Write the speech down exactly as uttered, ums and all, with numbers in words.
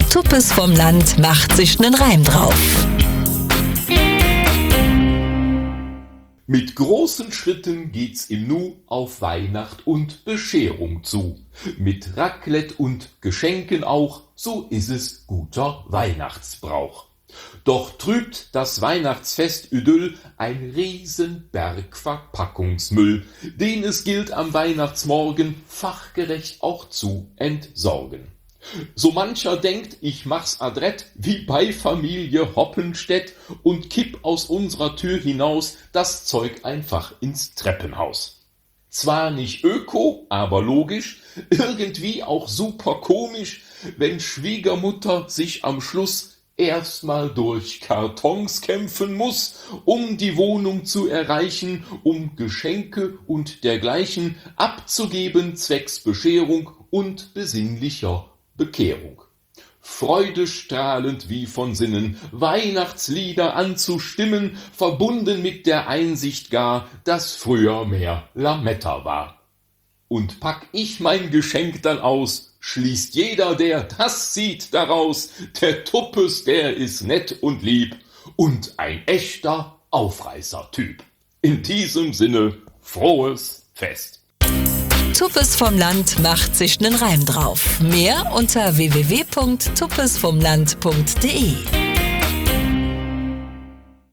Tuppes vom Land macht sich nen Reim drauf. Mit großen Schritten geht's im Nu auf Weihnacht und Bescherung zu. Mit Raclette und Geschenken auch, so ist es guter Weihnachtsbrauch. Doch trübt das Weihnachtsfest-Idyll ein Riesenberg Verpackungsmüll, den es gilt am Weihnachtsmorgen fachgerecht auch zu entsorgen. So mancher denkt, ich mach's adrett, wie bei Familie Hoppenstedt, und kipp aus unserer Tür hinaus das Zeug einfach ins Treppenhaus. Zwar nicht öko, aber logisch, irgendwie auch super komisch, wenn Schwiegermutter sich am Schluss erstmal durch Kartons kämpfen muss, um die Wohnung zu erreichen, um Geschenke und dergleichen abzugeben zwecks Bescherung und besinnlicher Bekehrung. Freudestrahlend wie von Sinnen, Weihnachtslieder anzustimmen, verbunden mit der Einsicht gar, dass früher mehr Lametta war. Und pack ich mein Geschenk dann aus, schließt jeder, der das sieht, daraus, der Tuppes, der ist nett und lieb und ein echter Aufreißer-Typ. In diesem Sinne, frohes Fest! Tuppes vom Land macht sich nen Reim drauf. Mehr unter w w w punkt tuppes vom land punkt de.